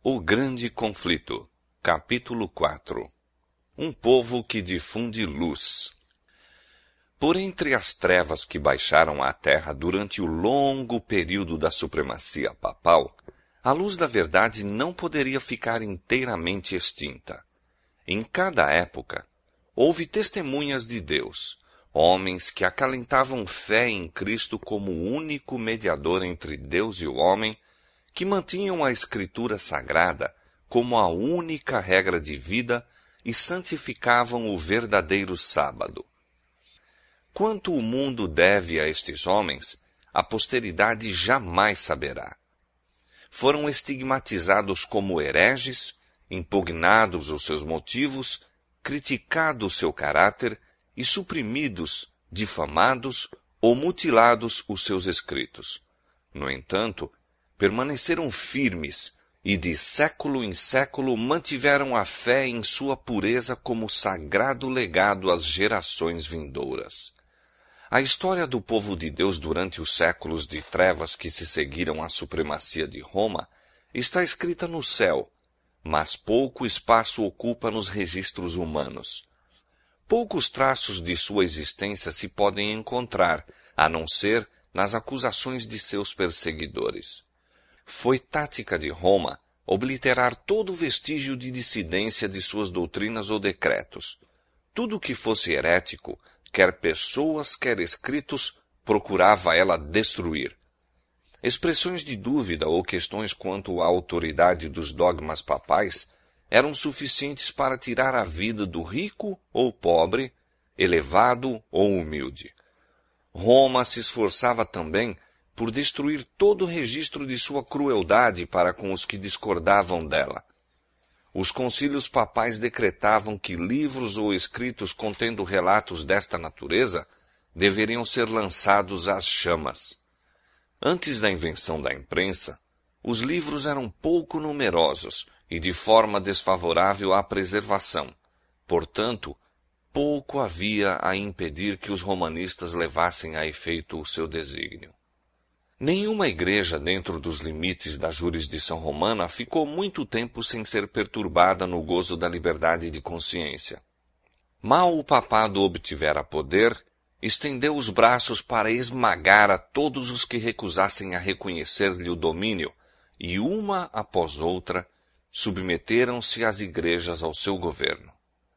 O Grande Conflito, capítulo 4. Um povo que difunde luz. Por entre as trevas que baixaram à terra durante o longo período da supremacia papal, a luz da verdade não poderia ficar inteiramente extinta. Em cada época, houve testemunhas de Deus, homens que acalentavam fé em Cristo como o único mediador entre Deus e o homem, que mantinham a Escritura Sagrada como a única regra de vida e santificavam o verdadeiro sábado. Quanto o mundo deve a estes homens, a posteridade jamais saberá. Foram estigmatizados como hereges, impugnados os seus motivos, criticado o seu caráter e suprimidos, difamados ou mutilados os seus escritos. No entanto, permaneceram firmes e de século em século mantiveram a fé em sua pureza como sagrado legado às gerações vindouras. A história do povo de Deus durante os séculos de trevas que se seguiram à supremacia de Roma está escrita no céu, mas pouco espaço ocupa nos registros humanos. Poucos traços de sua existência se podem encontrar, a não ser nas acusações de seus perseguidores. Foi tática de Roma obliterar todo vestígio de dissidência de suas doutrinas ou decretos. Tudo que fosse herético, quer pessoas, quer escritos, procurava ela destruir. Expressões de dúvida ou questões quanto à autoridade dos dogmas papais eram suficientes para tirar a vida do rico ou pobre, elevado ou humilde. Roma se esforçava também por destruir todo o registro de sua crueldade para com os que discordavam dela. Os concílios papais decretavam que livros ou escritos contendo relatos desta natureza deveriam ser lançados às chamas. Antes da invenção da imprensa, os livros eram pouco numerosos e de forma desfavorável à preservação. Portanto, pouco havia a impedir que os romanistas levassem a efeito o seu desígnio. Nenhuma igreja dentro dos limites da jurisdição romana ficou muito tempo sem ser perturbada no gozo da liberdade de consciência. Mal o papado obtivera poder, estendeu os braços para esmagar a todos os que recusassem a reconhecer-lhe o domínio, e uma após outra submeteram-se as igrejas ao seu governo.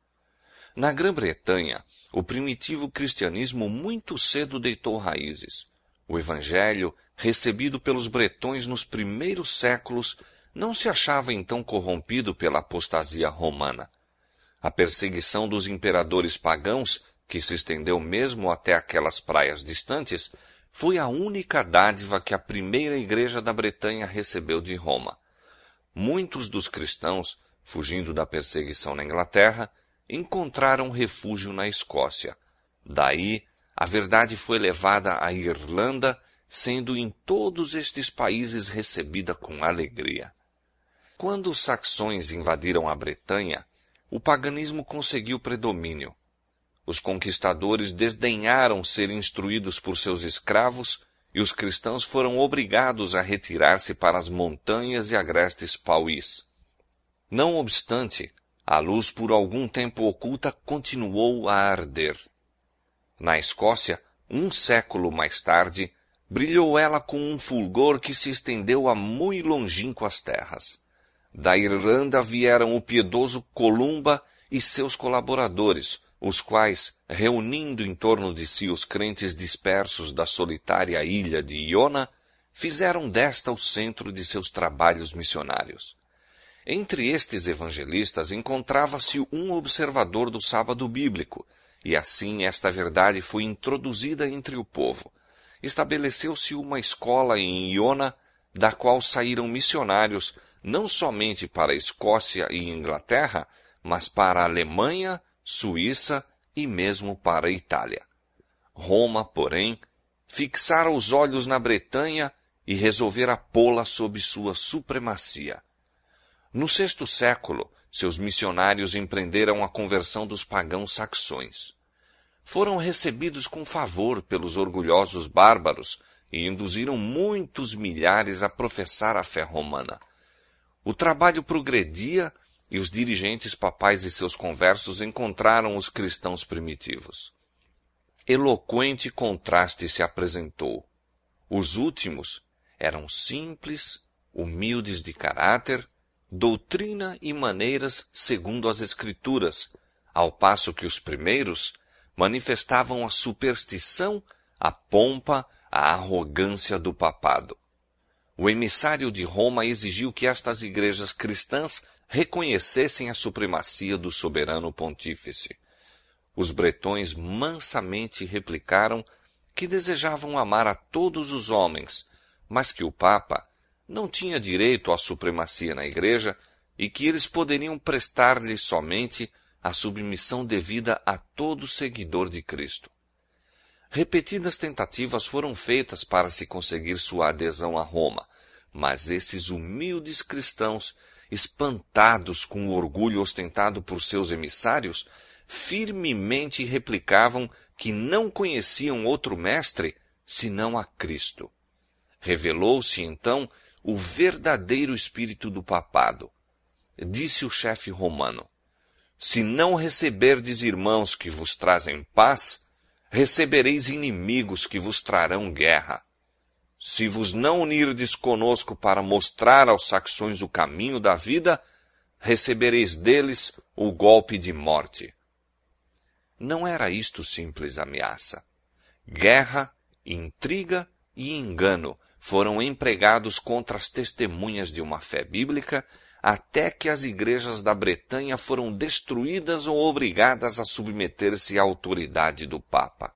Na Grã-Bretanha, o primitivo cristianismo muito cedo deitou raízes. O evangelho, recebido pelos bretões nos primeiros séculos, não se achava então corrompido pela apostasia romana. A perseguição dos imperadores pagãos, que se estendeu mesmo até aquelas praias distantes, foi a única dádiva que a primeira igreja da Bretanha recebeu de Roma. Muitos dos cristãos, fugindo da perseguição na Inglaterra, encontraram refúgio na Escócia. Daí, a verdade foi levada à Irlanda, sendo em todos estes países recebida com alegria. Quando os saxões invadiram a Bretanha, o paganismo conseguiu predomínio. Os conquistadores desdenharam ser instruídos por seus escravos e os cristãos foram obrigados a retirar-se para as montanhas e agrestes pauís. Não obstante, a luz por algum tempo oculta continuou a arder. Na Escócia, um século mais tarde, brilhou ela com um fulgor que se estendeu a muito longínquas terras. Da Irlanda vieram o piedoso Columba e seus colaboradores, os quais, reunindo em torno de si os crentes dispersos da solitária ilha de Iona, fizeram desta o centro de seus trabalhos missionários. Entre estes evangelistas encontrava-se um observador do sábado bíblico, e assim esta verdade foi introduzida entre o povo. Estabeleceu-se uma escola em Iona, da qual saíram missionários não somente para a Escócia e Inglaterra, mas para a Alemanha, Suíça e mesmo para a Itália. Roma, porém, fixara os olhos na Bretanha e resolvera pô-la sob sua supremacia. No VI século, seus missionários empreenderam a conversão dos pagãos saxões. Foram recebidos com favor pelos orgulhosos bárbaros e induziram muitos milhares a professar a fé romana. O trabalho progredia e os dirigentes papais e seus conversos encontraram os cristãos primitivos. Eloquente contraste se apresentou. Os últimos eram simples, humildes de caráter, doutrina e maneiras segundo as Escrituras, ao passo que os primeiros manifestavam a superstição, a pompa, a arrogância do papado. O emissário de Roma exigiu que estas igrejas cristãs reconhecessem a supremacia do soberano pontífice. Os bretões mansamente replicaram que desejavam amar a todos os homens, mas que o Papa não tinha direito à supremacia na igreja e que eles poderiam prestar-lhe somente a submissão devida a todo seguidor de Cristo. Repetidas tentativas foram feitas para se conseguir sua adesão a Roma, mas esses humildes cristãos, espantados com o orgulho ostentado por seus emissários, firmemente replicavam que não conheciam outro mestre senão a Cristo. Revelou-se então o verdadeiro espírito do papado. Disse o chefe romano: se não receberdes irmãos que vos trazem paz, recebereis inimigos que vos trarão guerra. Se vos não unirdes conosco para mostrar aos saxões o caminho da vida, recebereis deles o golpe de morte. Não era isto simples ameaça. Guerra, intriga e engano foram empregados contra as testemunhas de uma fé bíblica, até que as igrejas da Bretanha foram destruídas ou obrigadas a submeter-se à autoridade do Papa.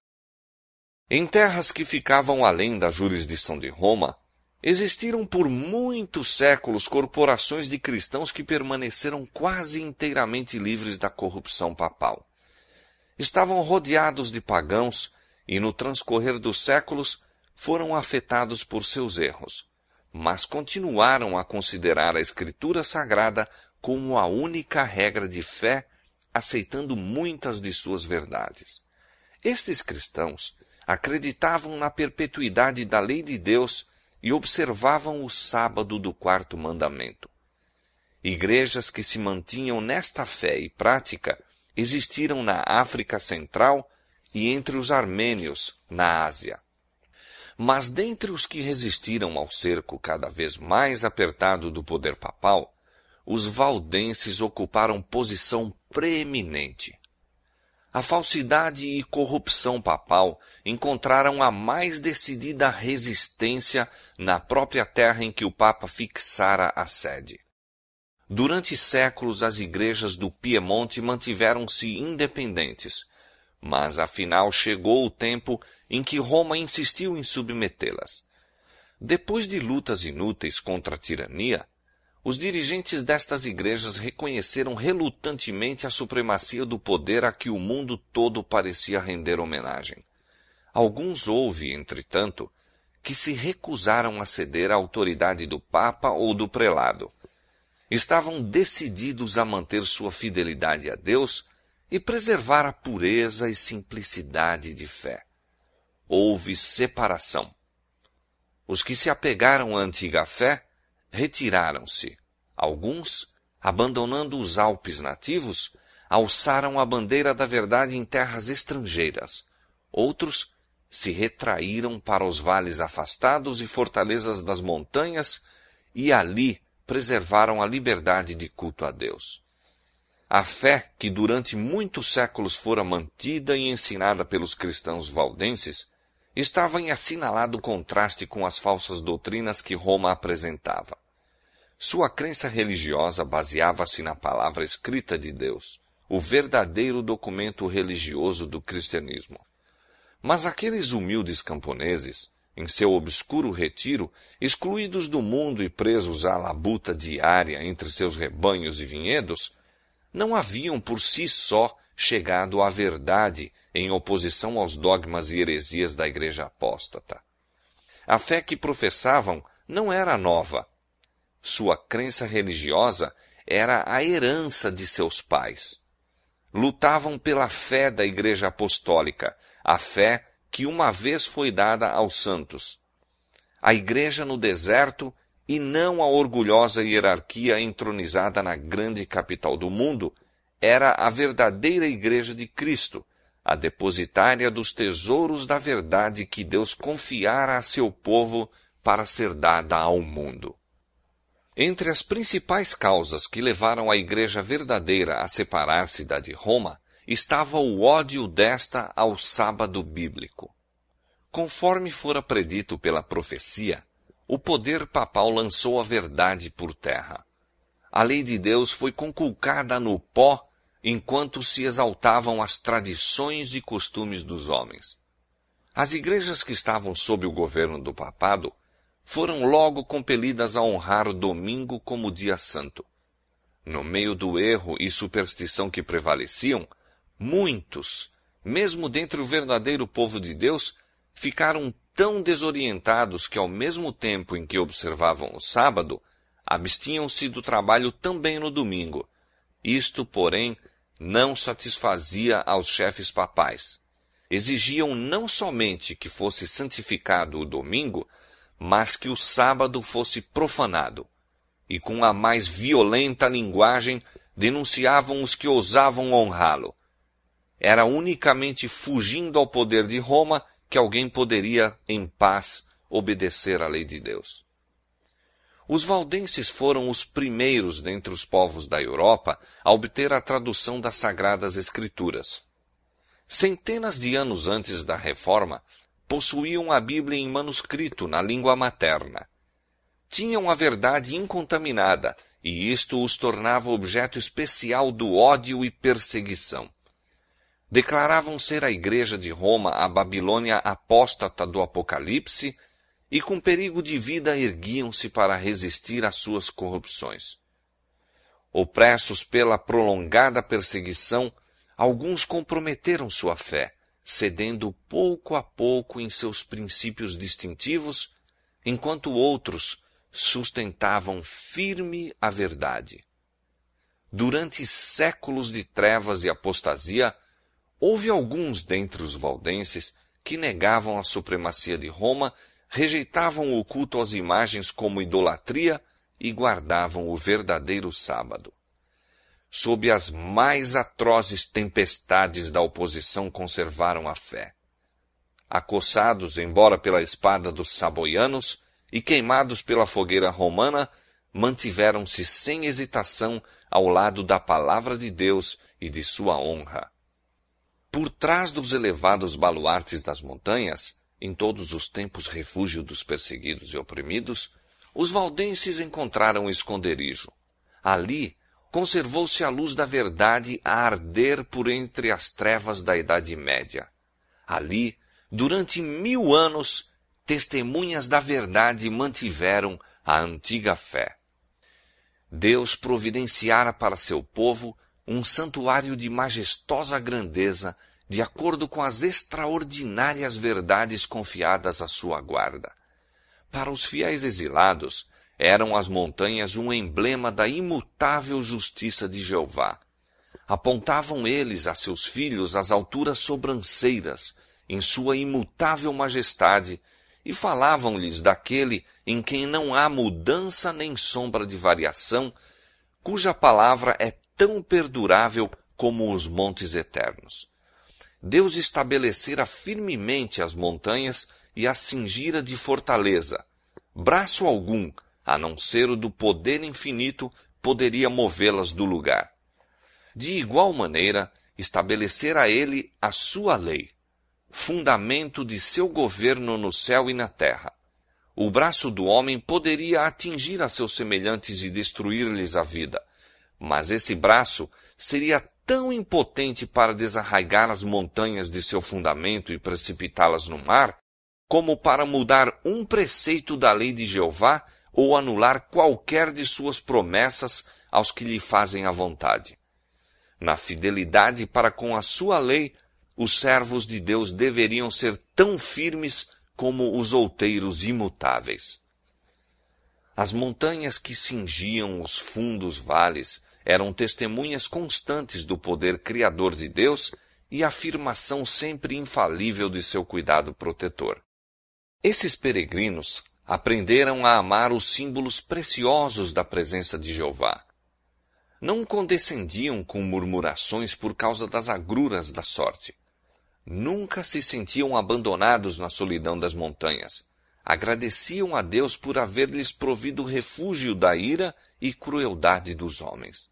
Em terras que ficavam além da jurisdição de Roma, existiram por muitos séculos corporações de cristãos que permaneceram quase inteiramente livres da corrupção papal. Estavam rodeados de pagãos e, no transcorrer dos séculos, foram afetados por seus erros, mas continuaram a considerar a Escritura Sagrada como a única regra de fé, aceitando muitas de suas verdades. Estes cristãos acreditavam na perpetuidade da lei de Deus e observavam o sábado do quarto mandamento. Igrejas que se mantinham nesta fé e prática existiram na África Central e entre os armênios, na Ásia. Mas dentre os que resistiram ao cerco cada vez mais apertado do poder papal, os valdenses ocuparam posição preeminente. A falsidade e corrupção papal encontraram a mais decidida resistência na própria terra em que o Papa fixara a sede. Durante séculos, as igrejas do Piemonte mantiveram-se independentes, mas afinal chegou o tempo em que Roma insistiu em submetê-las. Depois de lutas inúteis contra a tirania, os dirigentes destas igrejas reconheceram relutantemente a supremacia do poder a que o mundo todo parecia render homenagem. Alguns houve, entretanto, que se recusaram a ceder à autoridade do Papa ou do prelado. Estavam decididos a manter sua fidelidade a Deus e preservar a pureza e simplicidade de fé. Houve separação. Os que se apegaram à antiga fé retiraram-se. Alguns, abandonando os Alpes nativos, alçaram a bandeira da verdade em terras estrangeiras. Outros se retraíram para os vales afastados e fortalezas das montanhas e ali preservaram a liberdade de culto a Deus. A fé que durante muitos séculos fora mantida e ensinada pelos cristãos valdenses estava em assinalado contraste com as falsas doutrinas que Roma apresentava. Sua crença religiosa baseava-se na palavra escrita de Deus, o verdadeiro documento religioso do cristianismo. Mas aqueles humildes camponeses, em seu obscuro retiro, excluídos do mundo e presos à labuta diária entre seus rebanhos e vinhedos, não haviam por si só chegado à verdade em oposição aos dogmas e heresias da igreja apóstata. A fé que professavam não era nova. Sua crença religiosa era a herança de seus pais. Lutavam pela fé da igreja apostólica, a fé que uma vez foi dada aos santos. A igreja no deserto e não a orgulhosa hierarquia entronizada na grande capital do mundo, era a verdadeira Igreja de Cristo, a depositária dos tesouros da verdade que Deus confiara a seu povo para ser dada ao mundo. Entre as principais causas que levaram a Igreja verdadeira a separar-se da de Roma, estava o ódio desta ao sábado bíblico. Conforme fora predito pela profecia, o poder papal lançou a verdade por terra. A lei de Deus foi conculcada no pó, enquanto se exaltavam as tradições e costumes dos homens. As igrejas que estavam sob o governo do papado foram logo compelidas a honrar o domingo como dia santo. No meio do erro e superstição que prevaleciam, muitos, mesmo dentre o verdadeiro povo de Deus, ficaram tão desorientados que, ao mesmo tempo em que observavam o sábado, abstinham-se do trabalho também no domingo. Isto, porém, não satisfazia aos chefes papais. Exigiam não somente que fosse santificado o domingo, mas que o sábado fosse profanado. E com a mais violenta linguagem denunciavam os que ousavam honrá-lo. Era unicamente fugindo ao poder de Roma que alguém poderia, em paz, obedecer à lei de Deus. Os valdenses foram os primeiros dentre os povos da Europa a obter a tradução das Sagradas Escrituras. Centenas de anos antes da Reforma, possuíam a Bíblia em manuscrito na língua materna. Tinham a verdade incontaminada, e isto os tornava objeto especial do ódio e perseguição. Declaravam ser a Igreja de Roma a Babilônia apóstata do Apocalipse, e com perigo de vida erguiam-se para resistir às suas corrupções. Opressos pela prolongada perseguição, alguns comprometeram sua fé, cedendo pouco a pouco em seus princípios distintivos, enquanto outros sustentavam firme a verdade. Durante séculos de trevas e apostasia, houve alguns dentre os valdenses que negavam a supremacia de Roma, rejeitavam o culto às imagens como idolatria e guardavam o verdadeiro sábado. Sob as mais atrozes tempestades da oposição conservaram a fé. Acossados, embora pela espada dos saboianos, e queimados pela fogueira romana, mantiveram-se sem hesitação ao lado da palavra de Deus e de sua honra. Por trás dos elevados baluartes das montanhas, em todos os tempos refúgio dos perseguidos e oprimidos, os valdenses encontraram esconderijo. Ali, conservou-se a luz da verdade a arder por entre as trevas da Idade Média. Ali, durante 1000 anos, testemunhas da verdade mantiveram a antiga fé. Deus providenciara para seu povo um santuário de majestosa grandeza, de acordo com as extraordinárias verdades confiadas à sua guarda. Para os fiéis exilados, eram as montanhas um emblema da imutável justiça de Jeová. Apontavam eles a seus filhos as alturas sobranceiras, em sua imutável majestade, e falavam-lhes daquele em quem não há mudança nem sombra de variação, cuja palavra é tão perdurável como os montes eternos. Deus estabelecera firmemente as montanhas e as cingira de fortaleza. Braço algum, a não ser o do poder infinito, poderia movê-las do lugar. De igual maneira, estabelecera ele a sua lei, fundamento de seu governo no céu e na terra. O braço do homem poderia atingir a seus semelhantes e destruir-lhes a vida, mas esse braço seria tão impotente para desarraigar as montanhas de seu fundamento e precipitá-las no mar, como para mudar um preceito da lei de Jeová ou anular qualquer de suas promessas aos que lhe fazem a vontade. Na fidelidade para com a sua lei, os servos de Deus deveriam ser tão firmes como os outeiros imutáveis. As montanhas que cingiam os fundos vales eram testemunhas constantes do poder criador de Deus e afirmação sempre infalível de seu cuidado protetor. Esses peregrinos, aprenderam a amar os símbolos preciosos da presença de Jeová. Não condescendiam com murmurações por causa das agruras da sorte. Nunca se sentiam abandonados na solidão das montanhas. Agradeciam a Deus por haver-lhes provido refúgio da ira e crueldade dos homens.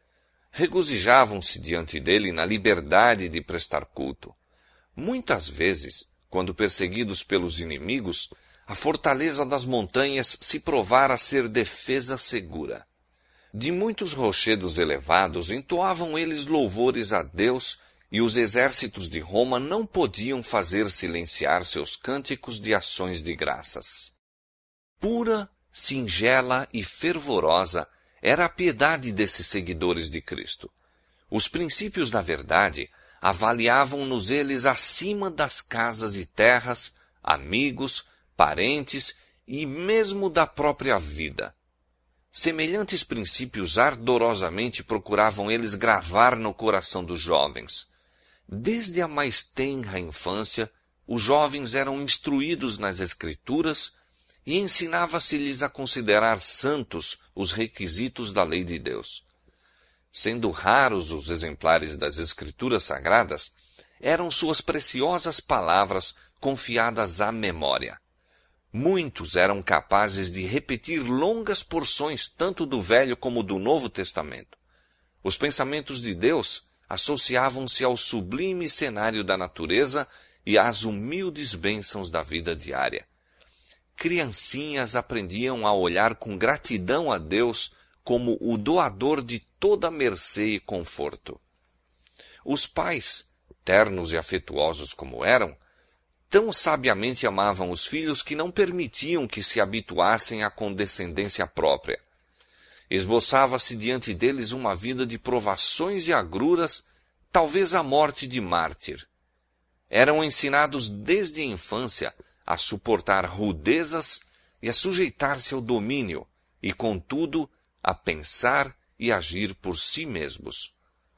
Regozijavam-se diante dele na liberdade de prestar culto. Muitas vezes, quando perseguidos pelos inimigos, a fortaleza das montanhas se provara ser defesa segura. De muitos rochedos elevados entoavam eles louvores a Deus, e os exércitos de Roma não podiam fazer silenciar seus cânticos de ações de graças. Pura, singela e fervorosa era a piedade desses seguidores de Cristo. Os princípios da verdade avaliavam-nos eles acima das casas e terras, amigos, parentes e mesmo da própria vida. Semelhantes princípios ardorosamente procuravam eles gravar no coração dos jovens. Desde a mais tenra infância, os jovens eram instruídos nas Escrituras e ensinava-se-lhes a considerar santos os requisitos da lei de Deus. Sendo raros os exemplares das Escrituras Sagradas, eram suas preciosas palavras confiadas à memória. Muitos eram capazes de repetir longas porções tanto do Velho como do Novo Testamento. Os pensamentos de Deus associavam-se ao sublime cenário da natureza e às humildes bênçãos da vida diária. Criancinhas aprendiam a olhar com gratidão a Deus como o doador de toda mercê e conforto. Os pais, ternos e afetuosos como eram, tão sabiamente amavam os filhos que não permitiam que se habituassem à condescendência própria. Esboçava-se diante deles uma vida de provações e agruras, talvez a morte de mártir. Eram ensinados desde a infância a suportar rudezas e a sujeitar-se ao domínio, e, contudo, a pensar e agir por si mesmos.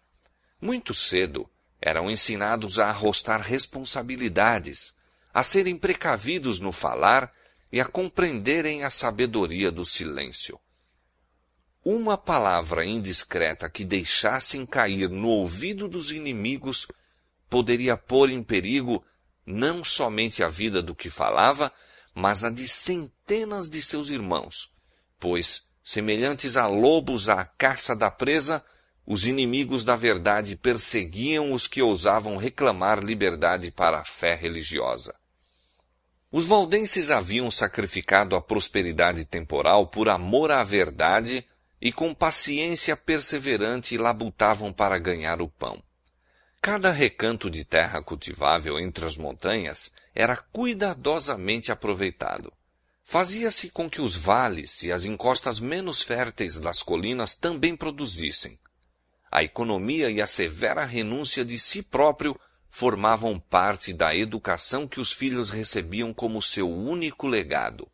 Muito cedo eram ensinados a arrostar responsabilidades, a serem precavidos no falar e a compreenderem a sabedoria do silêncio. Uma palavra indiscreta que deixassem cair no ouvido dos inimigos poderia pôr em perigo não somente a vida do que falava, mas a de centenas de seus irmãos, pois, semelhantes a lobos à caça da presa, os inimigos da verdade perseguiam os que ousavam reclamar liberdade para a fé religiosa. Os valdenses haviam sacrificado a prosperidade temporal por amor à verdade e com paciência perseverante labutavam para ganhar o pão. Cada recanto de terra cultivável entre as montanhas era cuidadosamente aproveitado. Fazia-se com que os vales e as encostas menos férteis das colinas também produzissem. A economia e a severa renúncia de si próprio formavam parte da educação que os filhos recebiam como seu único legado.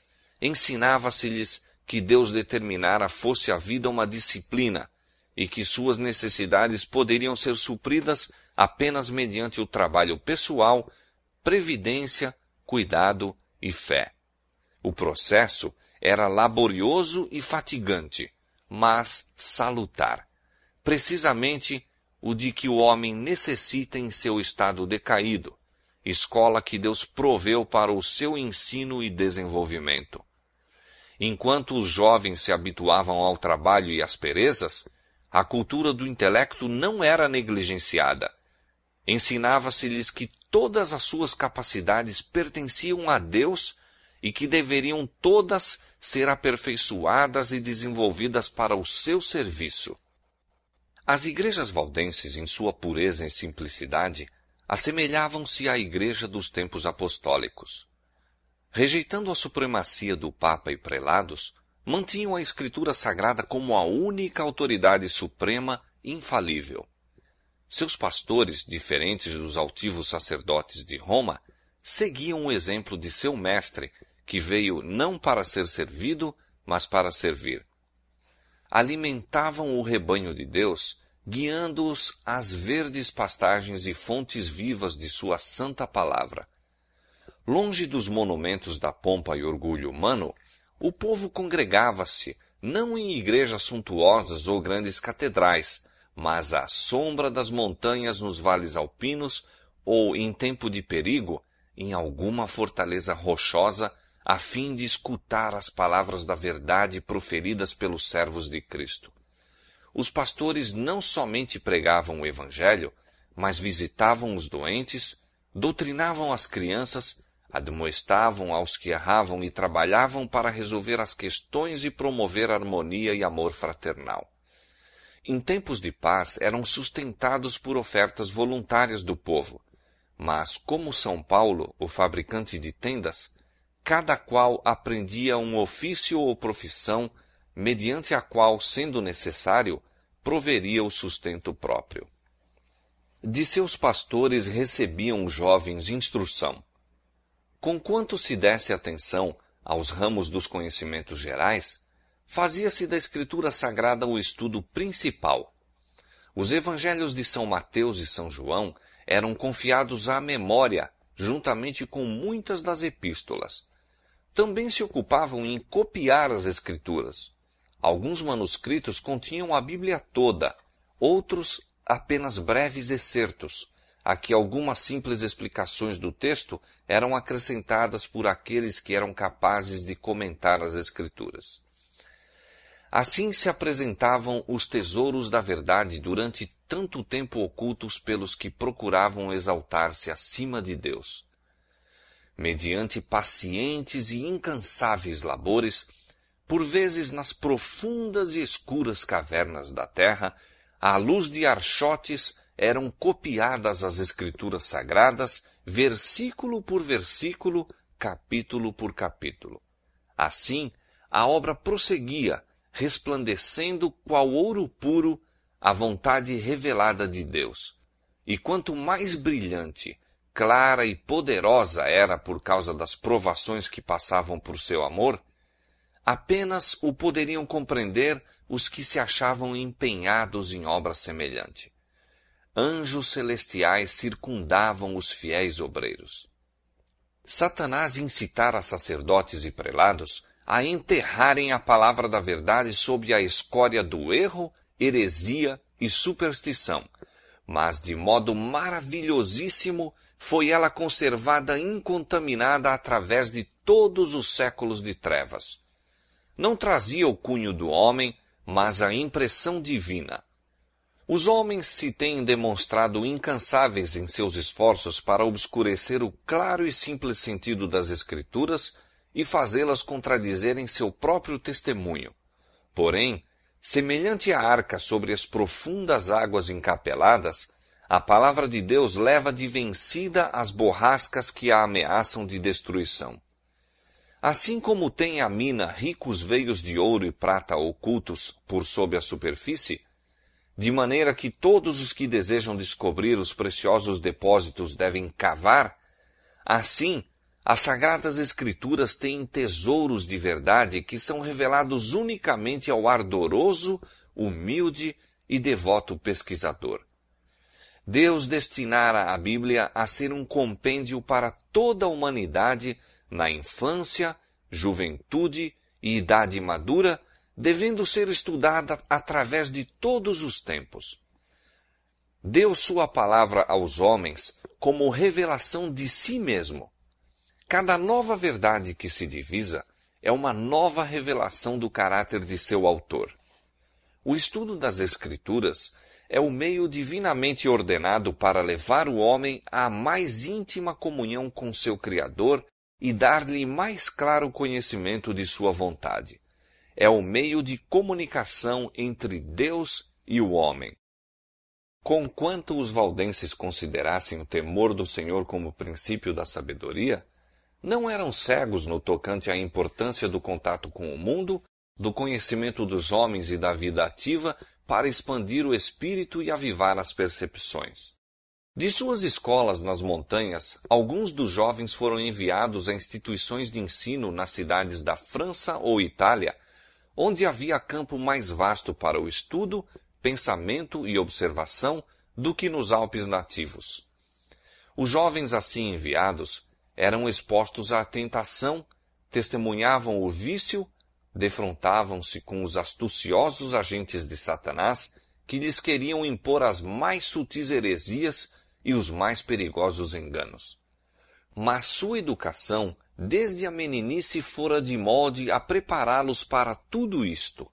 Ensinava-se-lhes que Deus determinara fosse a vida uma disciplina e que suas necessidades poderiam ser supridas apenas mediante o trabalho pessoal, previdência, cuidado e fé. O processo era laborioso e fatigante, mas salutar. Precisamente o de que o homem necessita em seu estado decaído, escola que Deus proveu para o seu ensino e desenvolvimento. Enquanto os jovens se habituavam ao trabalho e às perezas, a cultura do intelecto não era negligenciada. Ensinava-se-lhes que todas as suas capacidades pertenciam a Deus e que deveriam todas ser aperfeiçoadas e desenvolvidas para o seu serviço. As igrejas valdenses, em sua pureza e simplicidade, assemelhavam-se à igreja dos tempos apostólicos. Rejeitando a supremacia do Papa e prelados, mantinham a Escritura Sagrada como a única autoridade suprema infalível. Seus pastores, diferentes dos altivos sacerdotes de Roma, seguiam o exemplo de seu mestre, que veio não para ser servido, mas para servir. Alimentavam o rebanho de Deus, guiando-os às verdes pastagens e fontes vivas de sua santa palavra. Longe dos monumentos da pompa e orgulho humano, o povo congregava-se, não em igrejas suntuosas ou grandes catedrais, mas à sombra das montanhas nos vales alpinos ou, em tempo de perigo, em alguma fortaleza rochosa, a fim de escutar as palavras da verdade proferidas pelos servos de Cristo. Os pastores não somente pregavam o Evangelho, mas visitavam os doentes, doutrinavam as crianças, admoestavam aos que erravam e trabalhavam para resolver as questões e promover harmonia e amor fraternal. Em tempos de paz eram sustentados por ofertas voluntárias do povo, mas, como São Paulo, o fabricante de tendas, cada qual aprendia um ofício ou profissão, mediante a qual, sendo necessário, proveria o sustento próprio. De seus pastores recebiam os jovens instrução. Conquanto se desse atenção aos ramos dos conhecimentos gerais, fazia-se da Escritura Sagrada o estudo principal. Os evangelhos de São Mateus e São João eram confiados à memória, juntamente com muitas das epístolas. Também se ocupavam em copiar as Escrituras. Alguns manuscritos continham a Bíblia toda, outros apenas breves excertos, a que algumas simples explicações do texto eram acrescentadas por aqueles que eram capazes de comentar as Escrituras. Assim se apresentavam os tesouros da verdade durante tanto tempo ocultos pelos que procuravam exaltar-se acima de Deus. Mediante pacientes e incansáveis labores, por vezes nas profundas e escuras cavernas da terra, à luz de archotes eram copiadas as Escrituras Sagradas, versículo por versículo, capítulo por capítulo. Assim, a obra prosseguia, resplandecendo qual ouro puro a vontade revelada de Deus. E quanto mais brilhante, clara e poderosa era por causa das provações que passavam por seu amor, apenas o poderiam compreender os que se achavam empenhados em obra semelhante. Anjos celestiais circundavam os fiéis obreiros. Satanás incitara sacerdotes e prelados a enterrarem a palavra da verdade sob a escória do erro, heresia e superstição, mas de modo maravilhosíssimo foi ela conservada incontaminada através de todos os séculos de trevas. Não trazia o cunho do homem, mas a impressão divina. Os homens se têm demonstrado incansáveis em seus esforços para obscurecer o claro e simples sentido das Escrituras e fazê-las contradizerem seu próprio testemunho. Porém, semelhante à arca sobre as profundas águas encapeladas, a palavra de Deus leva de vencida as borrascas que a ameaçam de destruição. Assim como tem a mina ricos veios de ouro e prata ocultos por sob a superfície, de maneira que todos os que desejam descobrir os preciosos depósitos devem cavar, assim, as Sagradas Escrituras têm tesouros de verdade que são revelados unicamente ao ardoroso, humilde e devoto pesquisador. Deus destinara a Bíblia a ser um compêndio para toda a humanidade na infância, juventude e idade madura, devendo ser estudada através de todos os tempos. Deu sua palavra aos homens como revelação de si mesmo. Cada nova verdade que se divisa é uma nova revelação do caráter de seu autor. O estudo das Escrituras é o meio divinamente ordenado para levar o homem à mais íntima comunhão com seu Criador e dar-lhe mais claro conhecimento de sua vontade. É o meio de comunicação entre Deus e o homem. Conquanto os valdenses considerassem o temor do Senhor como princípio da sabedoria, não eram cegos no tocante à importância do contato com o mundo, do conhecimento dos homens e da vida ativa para expandir o espírito e avivar as percepções. De suas escolas nas montanhas, alguns dos jovens foram enviados a instituições de ensino nas cidades da França ou Itália, onde havia campo mais vasto para o estudo, pensamento e observação do que nos Alpes nativos. Os jovens assim enviados eram expostos à tentação, testemunhavam o vício, defrontavam-se com os astuciosos agentes de Satanás, que lhes queriam impor as mais sutis heresias e os mais perigosos enganos. Mas sua educação, desde a meninice, fora de molde a prepará-los para tudo isto.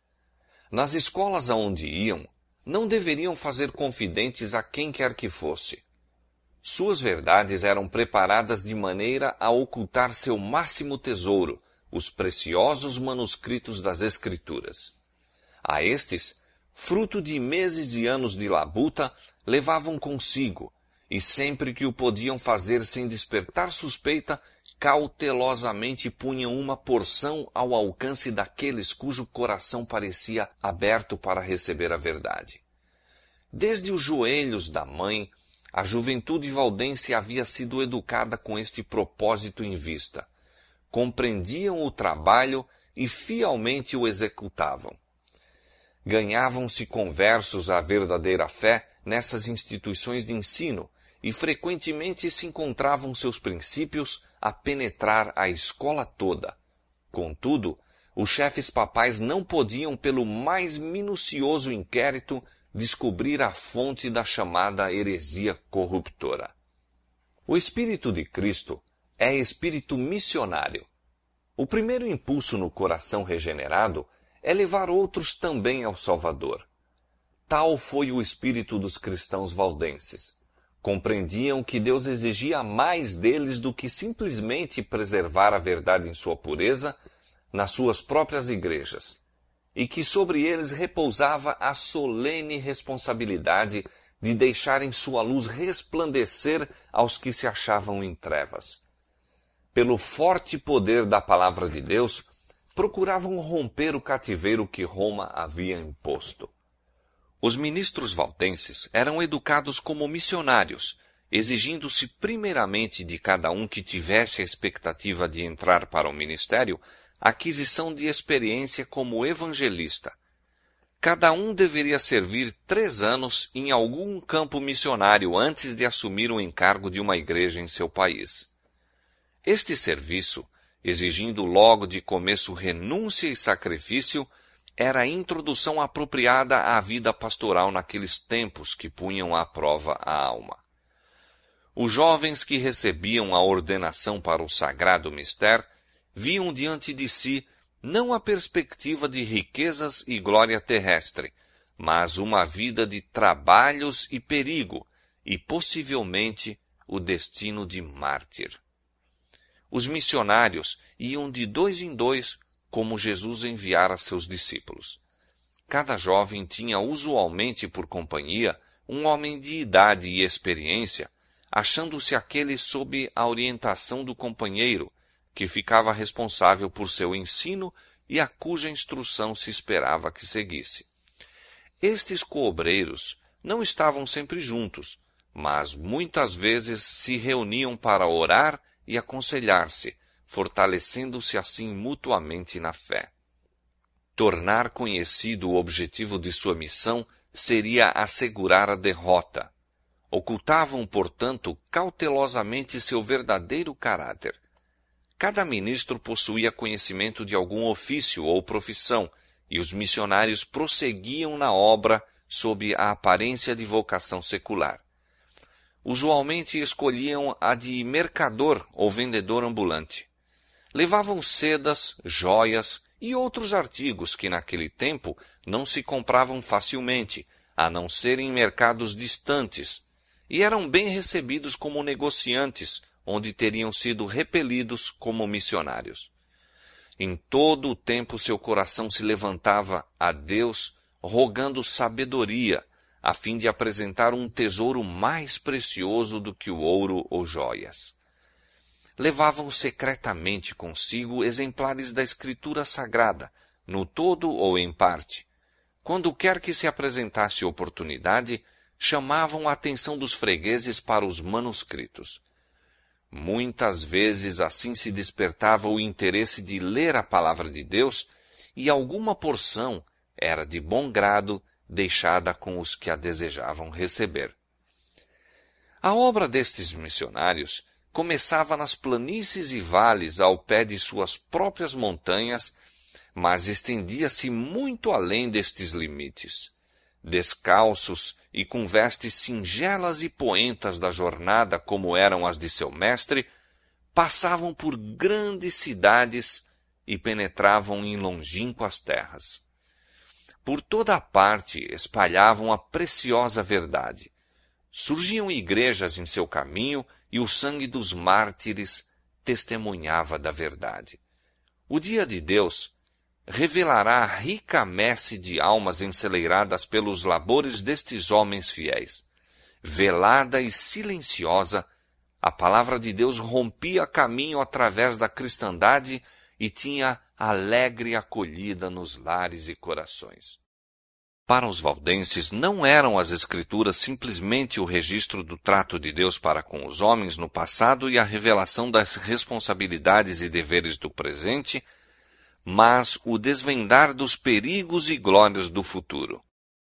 Nas escolas aonde iam, não deveriam fazer confidentes a quem quer que fosse. Suas verdades eram preparadas de maneira a ocultar seu máximo tesouro, os preciosos manuscritos das Escrituras. A estes, fruto de meses e anos de labuta, levavam consigo, e sempre que o podiam fazer sem despertar suspeita, cautelosamente punham uma porção ao alcance daqueles cujo coração parecia aberto para receber a verdade. Desde os joelhos da mãe, a juventude valdense havia sido educada com este propósito em vista. Compreendiam o trabalho e fielmente o executavam. Ganhavam-se conversos à verdadeira fé nessas instituições de ensino, e frequentemente se encontravam seus princípios a penetrar a escola toda. Contudo, os chefes papais não podiam, pelo mais minucioso inquérito, descobrir a fonte da chamada heresia corruptora. O Espírito de Cristo é espírito missionário. O primeiro impulso no coração regenerado é levar outros também ao Salvador. Tal foi o espírito dos cristãos valdenses. Compreendiam que Deus exigia mais deles do que simplesmente preservar a verdade em sua pureza nas suas próprias igrejas, e que sobre eles repousava a solene responsabilidade de deixarem sua luz resplandecer aos que se achavam em trevas. Pelo forte poder da palavra de Deus, procuravam romper o cativeiro que Roma havia imposto. Os ministros valdenses eram educados como missionários, exigindo-se primeiramente de cada um que tivesse a expectativa de entrar para o ministério a aquisição de experiência como evangelista. Cada um deveria servir 3 anos em algum campo missionário antes de assumir o encargo de uma igreja em seu país. Este serviço, exigindo logo de começo renúncia e sacrifício, era a introdução apropriada à vida pastoral naqueles tempos que punham à prova a alma. Os jovens que recebiam a ordenação para o sagrado mistério viam diante de si não a perspectiva de riquezas e glória terrestre, mas uma vida de trabalhos e perigo, e possivelmente o destino de mártir. Os missionários iam de 2 em 2, como Jesus enviara seus discípulos. Cada jovem tinha usualmente por companhia um homem de idade e experiência, achando-se aquele sob a orientação do companheiro, que ficava responsável por seu ensino e a cuja instrução se esperava que seguisse. Estes coobreiros não estavam sempre juntos, mas muitas vezes se reuniam para orar e aconselhar-se, fortalecendo-se assim mutuamente na fé. Tornar conhecido o objetivo de sua missão seria assegurar a derrota. Ocultavam, portanto, cautelosamente seu verdadeiro caráter. Cada ministro possuía conhecimento de algum ofício ou profissão, e os missionários prosseguiam na obra sob a aparência de vocação secular. Usualmente escolhiam a de mercador ou vendedor ambulante. Levavam sedas, joias e outros artigos que naquele tempo não se compravam facilmente, a não ser em mercados distantes, e eram bem recebidos como negociantes, onde teriam sido repelidos como missionários. Em todo o tempo seu coração se levantava a Deus, rogando sabedoria, a fim de apresentar um tesouro mais precioso do que o ouro ou joias. Levavam secretamente consigo exemplares da Escritura Sagrada, no todo ou em parte. Quando quer que se apresentasse oportunidade, chamavam a atenção dos fregueses para os manuscritos. Muitas vezes assim se despertava o interesse de ler a palavra de Deus, e alguma porção era de bom grado deixada com os que a desejavam receber. A obra destes missionários começava nas planícies e vales ao pé de suas próprias montanhas, mas estendia-se muito além destes limites. Descalços e com vestes singelas e poentas da jornada, como eram as de seu mestre, passavam por grandes cidades e penetravam em longínquas terras. Por toda a parte espalhavam a preciosa verdade. Surgiam igrejas em seu caminho e o sangue dos mártires testemunhava da verdade. O dia de Deus revelará a rica messe de almas enceleiradas pelos labores destes homens fiéis. Velada e silenciosa, a palavra de Deus rompia caminho através da cristandade e tinha alegre acolhida nos lares e corações. Para os valdenses, não eram as Escrituras simplesmente o registro do trato de Deus para com os homens no passado e a revelação das responsabilidades e deveres do presente, mas o desvendar dos perigos e glórias do futuro.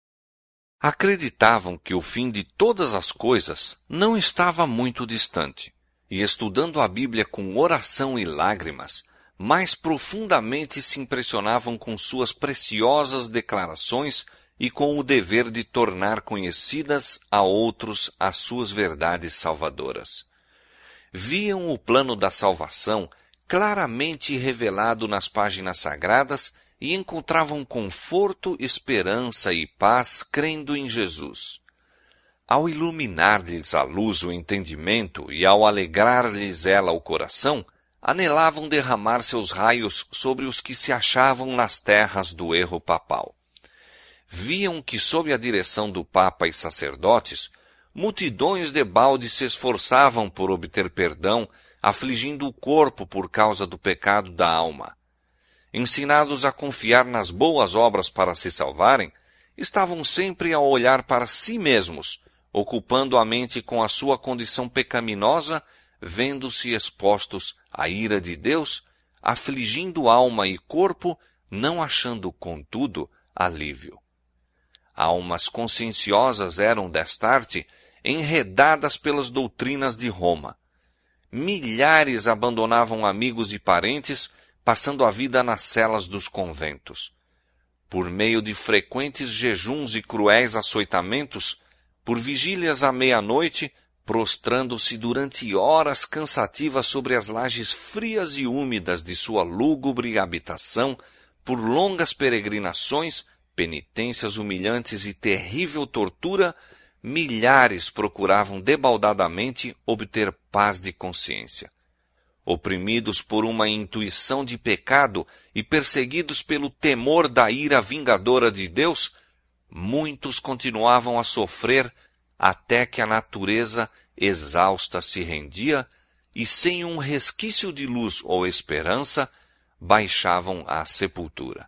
Acreditavam que o fim de todas as coisas não estava muito distante, e estudando a Bíblia com oração e lágrimas, mais profundamente se impressionavam com suas preciosas declarações e com o dever de tornar conhecidas a outros as suas verdades salvadoras. Viam o plano da salvação claramente revelado nas páginas sagradas e encontravam conforto, esperança e paz crendo em Jesus. Ao iluminar-lhes a luz o entendimento e ao alegrar-lhes ela o coração, anelavam derramar seus raios sobre os que se achavam nas terras do erro papal. Viam que, sob a direção do Papa e sacerdotes, multidões debalde se esforçavam por obter perdão, afligindo o corpo por causa do pecado da alma. Ensinados a confiar nas boas obras para se salvarem, estavam sempre a olhar para si mesmos, ocupando a mente com a sua condição pecaminosa, vendo-se expostos à ira de Deus, afligindo alma e corpo, não achando, contudo, alívio. Almas conscienciosas eram, destarte, enredadas pelas doutrinas de Roma. Milhares abandonavam amigos e parentes, passando a vida nas celas dos conventos. Por meio de frequentes jejuns e cruéis açoitamentos, por vigílias à meia-noite, prostrando-se durante horas cansativas sobre as lajes frias e úmidas de sua lúgubre habitação, por longas peregrinações, penitências humilhantes e terrível tortura, milhares procuravam debaldadamente obter paz de consciência. Oprimidos por uma intuição de pecado e perseguidos pelo temor da ira vingadora de Deus, muitos continuavam a sofrer até que a natureza exausta se rendia e, sem um resquício de luz ou esperança, baixavam à sepultura.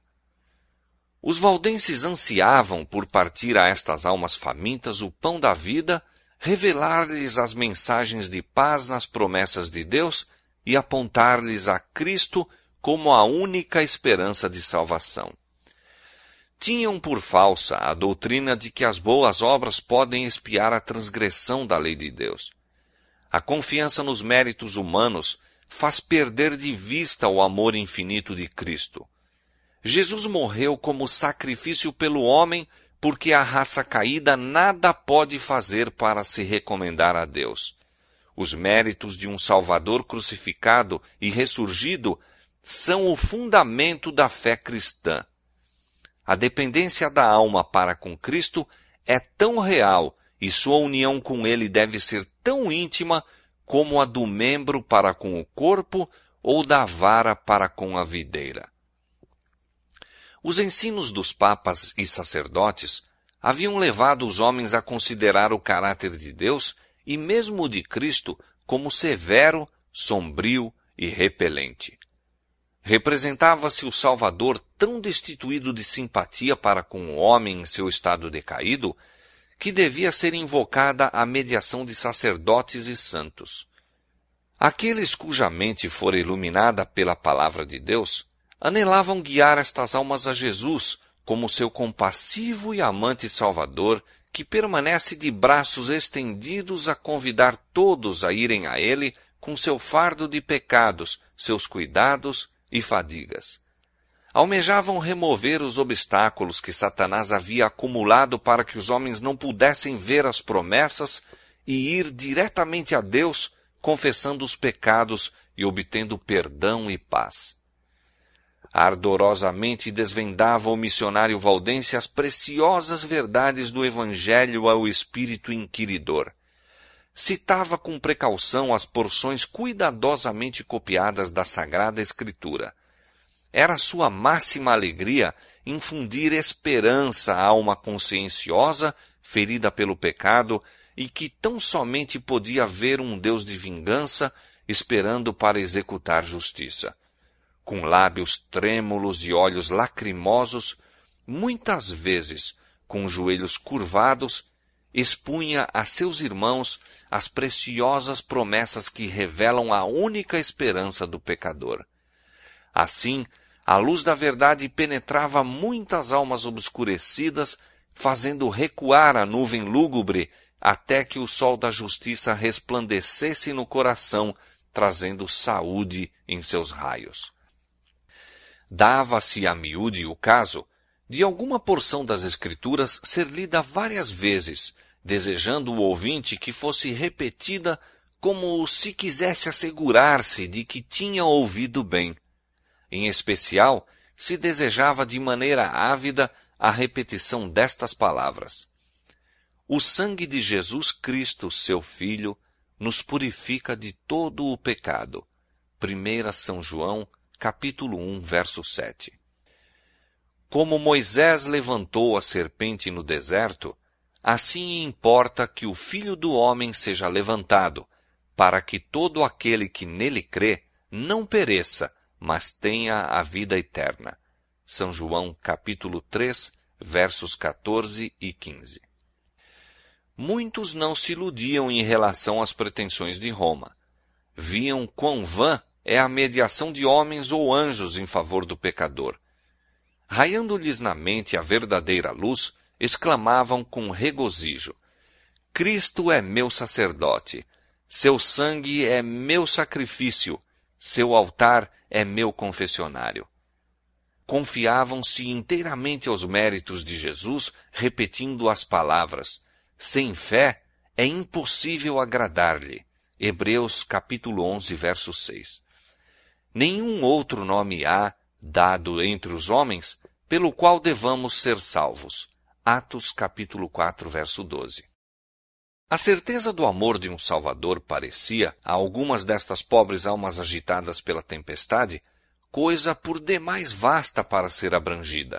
Os valdenses ansiavam por partir a estas almas famintas o pão da vida, revelar-lhes as mensagens de paz nas promessas de Deus e apontar-lhes a Cristo como a única esperança de salvação. Tinham por falsa a doutrina de que as boas obras podem expiar a transgressão da lei de Deus. A confiança nos méritos humanos faz perder de vista o amor infinito de Cristo. Jesus morreu como sacrifício pelo homem, porque a raça caída nada pode fazer para se recomendar a Deus. Os méritos de um Salvador crucificado e ressurgido são o fundamento da fé cristã. A dependência da alma para com Cristo é tão real e sua união com Ele deve ser tão íntima como a do membro para com o corpo ou da vara para com a videira. Os ensinos dos papas e sacerdotes haviam levado os homens a considerar o caráter de Deus e mesmo o de Cristo como severo, sombrio e repelente. Representava-se o Salvador tão destituído de simpatia para com o homem em seu estado decaído, que devia ser invocada a mediação de sacerdotes e santos. Aqueles cuja mente fora iluminada pela palavra de Deus, anelavam guiar estas almas a Jesus como seu compassivo e amante Salvador, que permanece de braços estendidos a convidar todos a irem a Ele com seu fardo de pecados, seus cuidados e fadigas. Almejavam remover os obstáculos que Satanás havia acumulado para que os homens não pudessem ver as promessas e ir diretamente a Deus, confessando os pecados e obtendo perdão e paz. Ardorosamente desvendava o missionário valdense as preciosas verdades do Evangelho ao espírito inquiridor. Citava com precaução as porções cuidadosamente copiadas da Sagrada Escritura. Era sua máxima alegria infundir esperança à alma conscienciosa, ferida pelo pecado, e que tão somente podia ver um Deus de vingança, esperando para executar justiça. Com lábios trêmulos e olhos lacrimosos, muitas vezes, com joelhos curvados, expunha a seus irmãos as preciosas promessas que revelam a única esperança do pecador. Assim, a luz da verdade penetrava muitas almas obscurecidas, fazendo recuar a nuvem lúgubre até que o sol da justiça resplandecesse no coração, trazendo saúde em seus raios. Dava-se a miúde o caso de alguma porção das Escrituras ser lida várias vezes, desejando o ouvinte que fosse repetida como se quisesse assegurar-se de que tinha ouvido bem. Em especial, se desejava de maneira ávida a repetição destas palavras: o sangue de Jesus Cristo, seu Filho, nos purifica de todo o pecado. 1 São João, capítulo 1, verso 7. Como Moisés levantou a serpente no deserto, assim importa que o Filho do Homem seja levantado, para que todo aquele que nele crê não pereça, mas tenha a vida eterna. São João, capítulo 3, versos 14 e 15. Muitos não se iludiam em relação às pretensões de Roma. Viam quão vã é a mediação de homens ou anjos em favor do pecador. Raiando-lhes na mente a verdadeira luz, exclamavam com regozijo: Cristo é meu sacerdote, seu sangue é meu sacrifício, seu altar é meu confessionário. Confiavam-se inteiramente aos méritos de Jesus, repetindo as palavras: sem fé é impossível agradar-lhe. Hebreus capítulo 11, verso 6. Nenhum outro nome há, dado entre os homens, pelo qual devamos ser salvos. Atos capítulo 4, verso 12. A certeza do amor de um Salvador parecia, a algumas destas pobres almas agitadas pela tempestade, coisa por demais vasta para ser abrangida.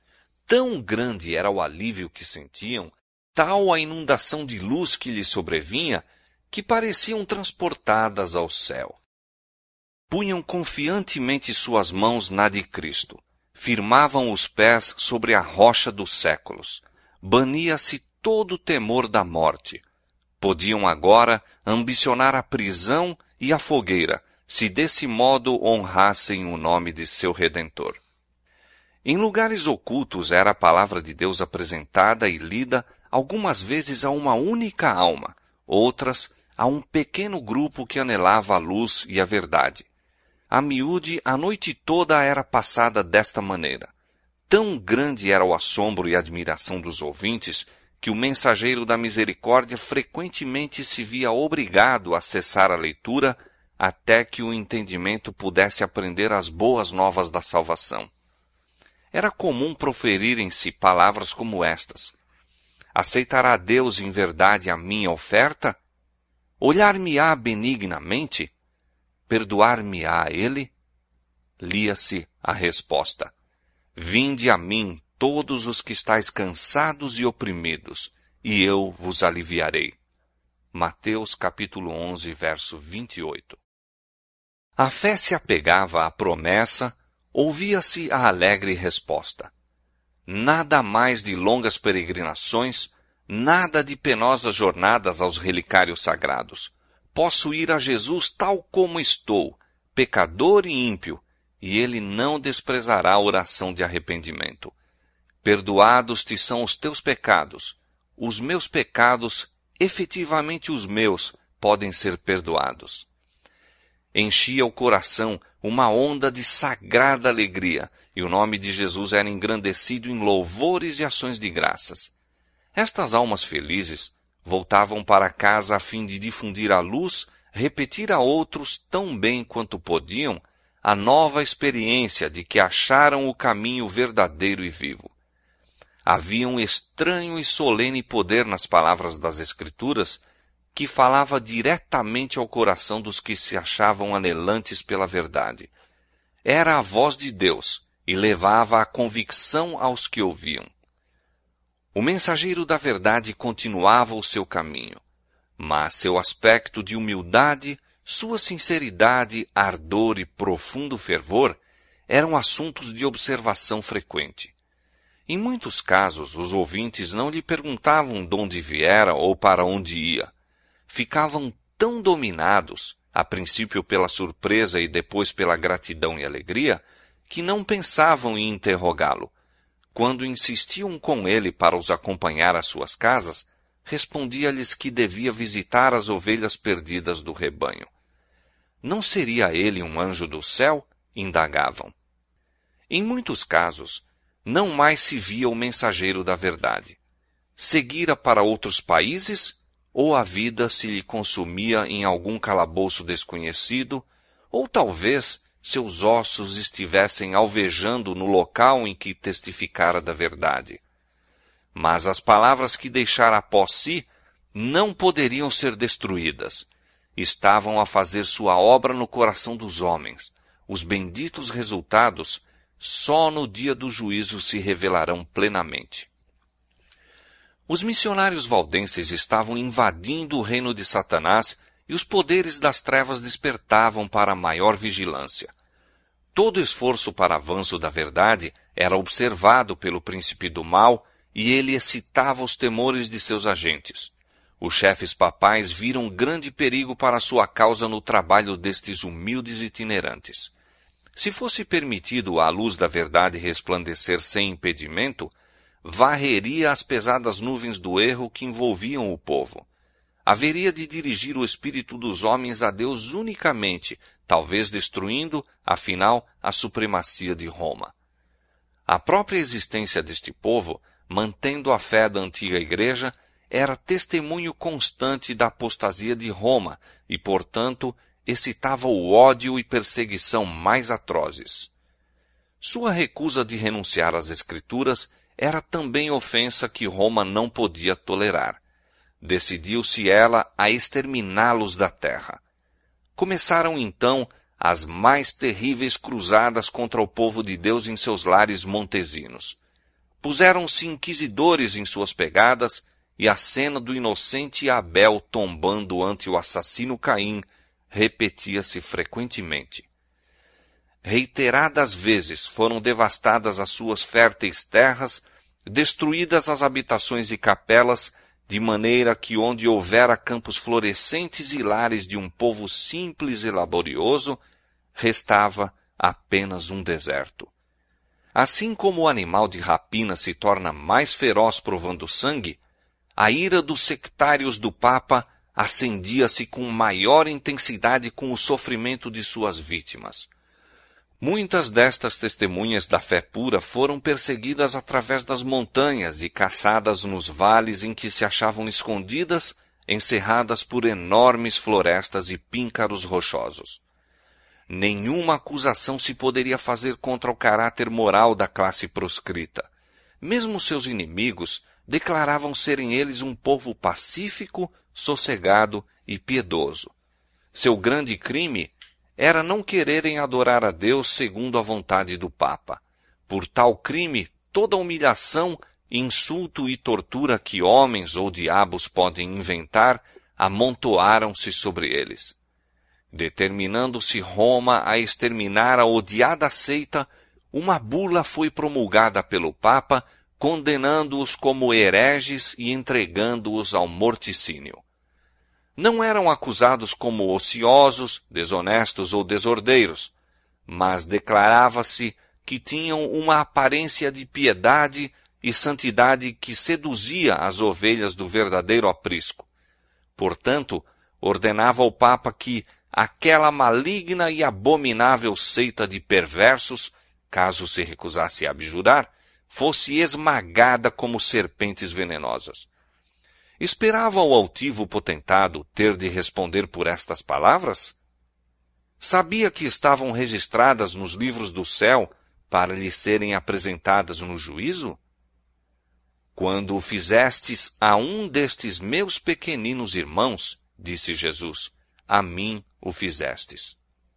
Tão grande era o alívio que sentiam, tal a inundação de luz que lhes sobrevinha, que pareciam transportadas ao céu. Punham confiantemente suas mãos na de Cristo, firmavam os pés sobre a rocha dos séculos, bania-se todo o temor da morte. Podiam agora ambicionar a prisão e a fogueira, se desse modo honrassem o nome de seu Redentor. Em lugares ocultos era a palavra de Deus apresentada e lida algumas vezes a uma única alma, outras a um pequeno grupo que anelava a luz e a verdade. A miúde a noite toda era passada desta maneira. Tão grande era o assombro e a admiração dos ouvintes, que o mensageiro da misericórdia frequentemente se via obrigado a cessar a leitura até que o entendimento pudesse aprender as boas novas da salvação. Era comum proferirem-se palavras como estas: aceitará Deus em verdade a minha oferta? Olhar-me-á benignamente? Perdoar-me-á ele? Lia-se a resposta: vinde a mim todos os que estáis cansados e oprimidos, e eu vos aliviarei. Mateus capítulo 11, verso 28. A fé se apegava à promessa, ouvia-se a alegre resposta: nada mais de longas peregrinações, nada de penosas jornadas aos relicários sagrados. Posso ir a Jesus tal como estou, pecador e ímpio, e ele não desprezará a oração de arrependimento. Perdoados te são os teus pecados. Os meus pecados, efetivamente os meus, podem ser perdoados. enchia o coração uma onda de sagrada alegria, e o nome de Jesus era engrandecido em louvores e ações de graças. Estas almas felizes voltavam para casa a fim de difundir a luz, repetir a outros tão bem quanto podiam a nova experiência de que acharam o caminho verdadeiro e vivo. Havia um estranho e solene poder nas palavras das Escrituras que falava diretamente ao coração dos que se achavam anelantes pela verdade. Era a voz de Deus e levava a convicção aos que ouviam. O mensageiro da verdade continuava o seu caminho, mas seu aspecto de humildade, sua sinceridade, ardor e profundo fervor eram assuntos de observação frequente. Em muitos casos, os ouvintes não lhe perguntavam de onde viera ou para onde ia. Ficavam tão dominados, a princípio pela surpresa e depois pela gratidão e alegria, que não pensavam em interrogá-lo. Quando insistiam com ele para os acompanhar às suas casas, respondia-lhes que devia visitar as ovelhas perdidas do rebanho. Não seria ele um anjo do céu? Indagavam. Em muitos casos, não mais se via o mensageiro da verdade. Seguira para outros países, ou a vida se lhe consumia em algum calabouço desconhecido, ou talvez seus ossos estivessem alvejando no local em que testificara da verdade. Mas as palavras que deixara após si não poderiam ser destruídas. Estavam a fazer sua obra no coração dos homens. Os benditos resultados só no dia do juízo se revelarão plenamente. Os missionários valdenses estavam invadindo o reino de Satanás e os poderes das trevas despertavam para maior vigilância. Todo esforço para avanço da verdade era observado pelo príncipe do mal e ele excitava os temores de seus agentes. Os chefes papais viram grande perigo para sua causa no trabalho destes humildes itinerantes. Se fosse permitido à luz da verdade resplandecer sem impedimento, varreria as pesadas nuvens do erro que envolviam o povo. Haveria de dirigir o espírito dos homens a Deus unicamente, talvez destruindo, afinal, a supremacia de Roma. A própria existência deste povo, mantendo a fé da antiga igreja, era testemunho constante da apostasia de Roma e, portanto, excitava o ódio e perseguição mais atrozes. Sua recusa de renunciar às Escrituras era também ofensa que Roma não podia tolerar. Decidiu-se ela a exterminá-los da terra. Começaram então as mais terríveis cruzadas contra o povo de Deus em seus lares montesinos. Puseram-se inquisidores em suas pegadas, e a cena do inocente Abel tombando ante o assassino Caim repetia-se frequentemente. Reiteradas vezes foram devastadas as suas férteis terras, destruídas as habitações e capelas, de maneira que onde houvera campos florescentes e lares de um povo simples e laborioso, restava apenas um deserto. Assim como o animal de rapina se torna mais feroz provando sangue, a ira dos sectários do Papa acendia-se com maior intensidade com o sofrimento de suas vítimas. Muitas destas testemunhas da fé pura foram perseguidas através das montanhas e caçadas nos vales em que se achavam escondidas, encerradas por enormes florestas e píncaros rochosos. Nenhuma acusação se poderia fazer contra o caráter moral da classe proscrita. Mesmo seus inimigos declaravam serem eles um povo pacífico, sossegado e piedoso. Seu grande crime era não quererem adorar a Deus segundo a vontade do Papa. Por tal crime, toda humilhação, insulto e tortura que homens ou diabos podem inventar, amontoaram-se sobre eles. Determinando-se Roma a exterminar a odiada seita, uma bula foi promulgada pelo Papa, condenando-os como hereges e entregando-os ao morticínio. Não eram acusados como ociosos, desonestos ou desordeiros, mas declarava-se que tinham uma aparência de piedade e santidade que seduzia as ovelhas do verdadeiro aprisco. Portanto, ordenava o Papa que, aquela maligna e abominável seita de perversos, caso se recusasse a abjurar, fosse esmagada como serpentes venenosas. Esperava o altivo potentado ter de responder por estas palavras? Sabia que estavam registradas nos livros do céu para lhe serem apresentadas no juízo? Quando o fizestes a um destes meus pequeninos irmãos, disse Jesus, a mim o fizestes.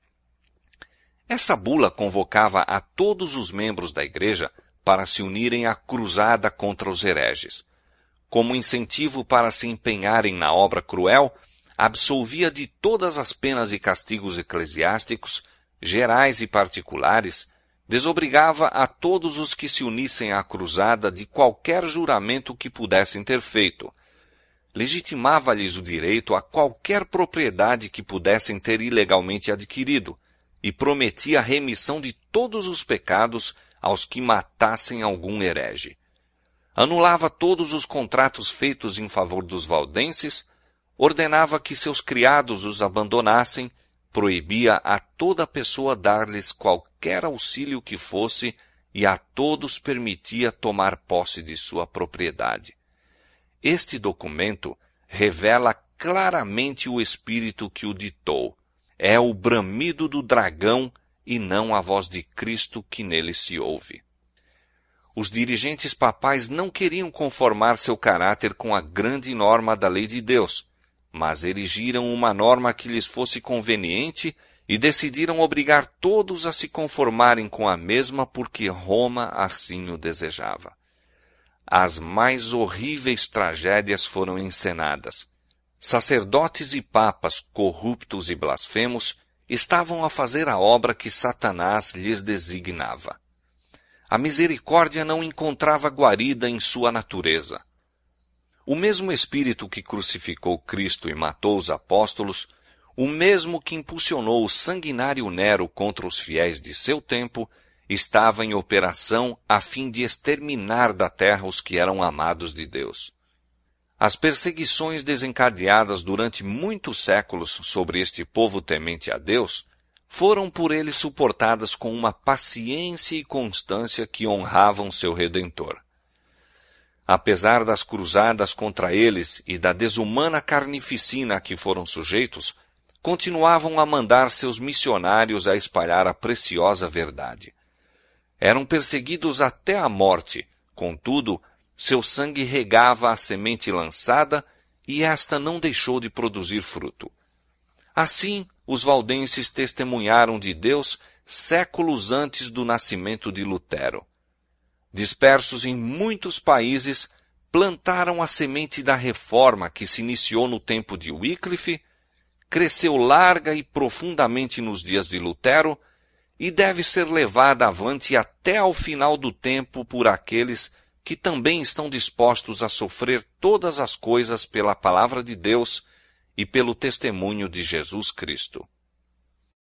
Essa bula convocava a todos os membros da igreja para se unirem à cruzada contra os hereges. Como incentivo para se empenharem na obra cruel, absolvia de todas as penas e castigos eclesiásticos, gerais e particulares, desobrigava a todos os que se unissem à cruzada de qualquer juramento que pudessem ter feito, legitimava-lhes o direito a qualquer propriedade que pudessem ter ilegalmente adquirido, e prometia a remissão de todos os pecados aos que matassem algum herege. Anulava todos os contratos feitos em favor dos valdenses, ordenava que seus criados os abandonassem, proibia a toda pessoa dar-lhes qualquer auxílio que fosse e a todos permitia tomar posse de sua propriedade. Este documento revela claramente o espírito que o ditou. É o bramido do dragão e não a voz de Cristo que nele se ouve. Os dirigentes papais não queriam conformar seu caráter com a grande norma da lei de Deus, mas erigiram uma norma que lhes fosse conveniente e decidiram obrigar todos a se conformarem com a mesma porque Roma assim o desejava. As mais horríveis tragédias foram encenadas. Sacerdotes e papas corruptos e blasfemos estavam a fazer a obra que Satanás lhes designava. A misericórdia não encontrava guarida em sua natureza. O mesmo Espírito que crucificou Cristo e matou os apóstolos, o mesmo que impulsionou o sanguinário Nero contra os fiéis de seu tempo, estava em operação a fim de exterminar da terra os que eram amados de Deus. As perseguições desencadeadas durante muitos séculos sobre este povo temente a Deus foram por ele suportadas com uma paciência e constância que honravam seu Redentor. Apesar das cruzadas contra eles e da desumana carnificina a que foram sujeitos, continuavam a mandar seus missionários a espalhar a preciosa verdade. Eram perseguidos até a morte, contudo, seu sangue regava a semente lançada e esta não deixou de produzir fruto. Assim, os valdenses testemunharam de Deus séculos antes do nascimento de Lutero. Dispersos em muitos países, plantaram a semente da reforma que se iniciou no tempo de Wycliffe, cresceu larga e profundamente nos dias de Lutero e deve ser levada avante até ao final do tempo por aqueles que também estão dispostos a sofrer todas as coisas pela palavra de Deus e pelo testemunho de Jesus Cristo.